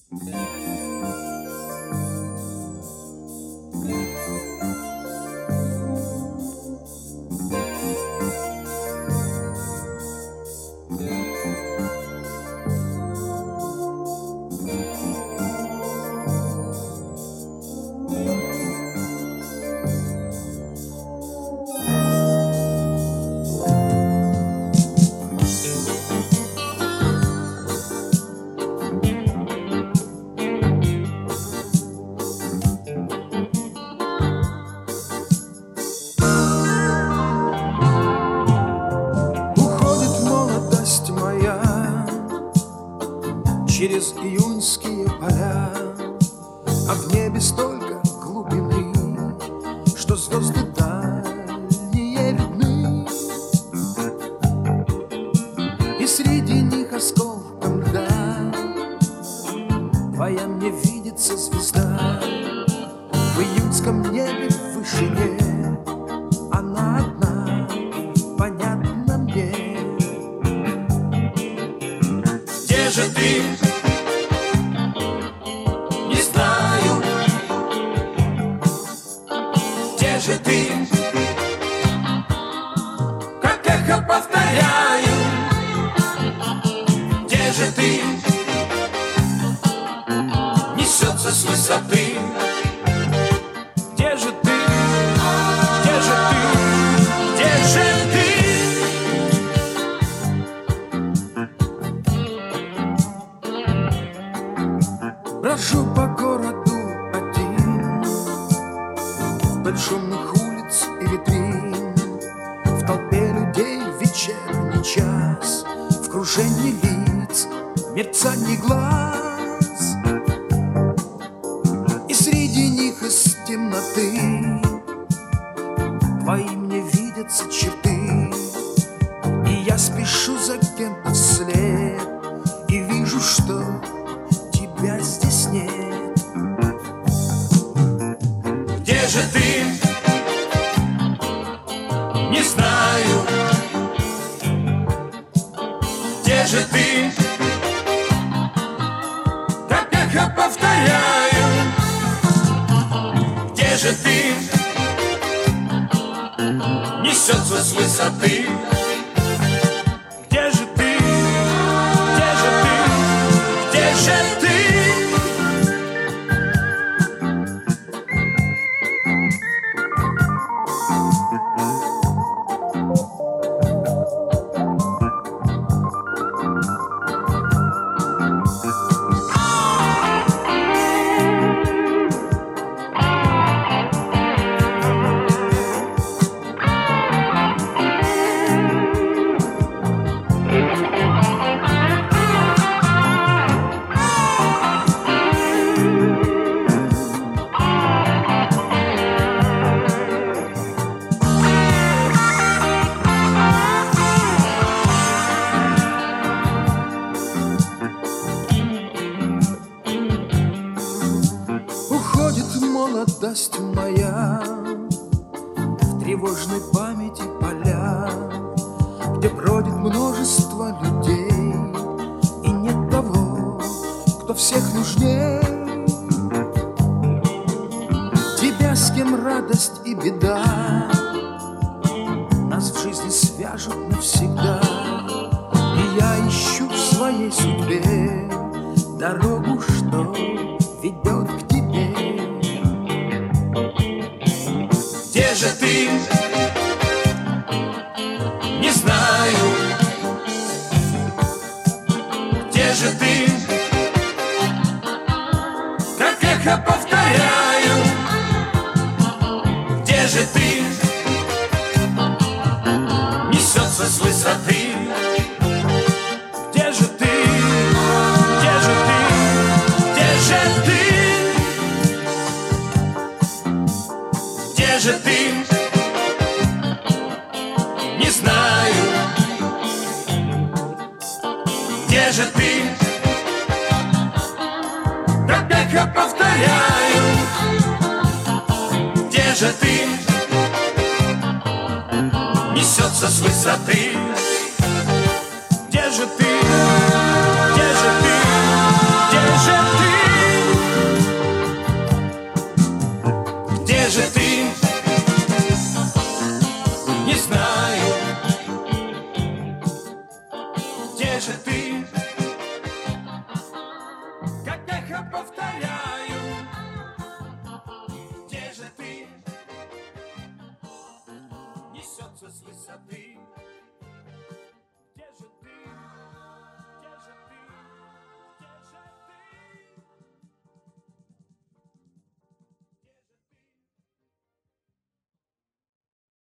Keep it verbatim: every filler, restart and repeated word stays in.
Через июньские поля, а в небе столько глубины, что звезды дальние видны, и среди них осколком льда твоя мне видится звезда. В июньском небе в вышине она одна, понятна мне. Где же ты? Где же ты? Как эхо повторяю. Где же ты? Несется с высоты. Где же ты? Где же ты? Где же ты? Брожу по городу вдоль шумных улиц и витрин, в толпе людей в вечерний час, в кружении лиц, мерцании глаз, и среди них из темноты твои мне видятся черты, и я спешу за кем-то вслед и вижу, что тебя здесь нет. Где же ты? Не знаю. Где же ты? Как эхо повторяю. Где же ты? Несется с высоты. Где же ты? Где же ты? Где же ты? Молодость моя в тревожной памяти поля, где бродит множество людей, и нет того, кто всех нужней. Тебя, с кем радость и беда нас в жизни свяжут навсегда, и я ищу в своей судьбе дорогу, что ведет к тебе. Где же ты? Не знаю. Где же ты? Как эхо повторяю. Где же ты? Несется с высоты. Где же ты? Где же ты? Где же ты? Где же ты? Не знаю. Где же ты? Как эхо повторяю. Где же ты? Несется с высоты. Где же ты? Где же ты? Где же ты? не знаю, где же ты? Как эхо повторяю, где же ты? Несется с высоты.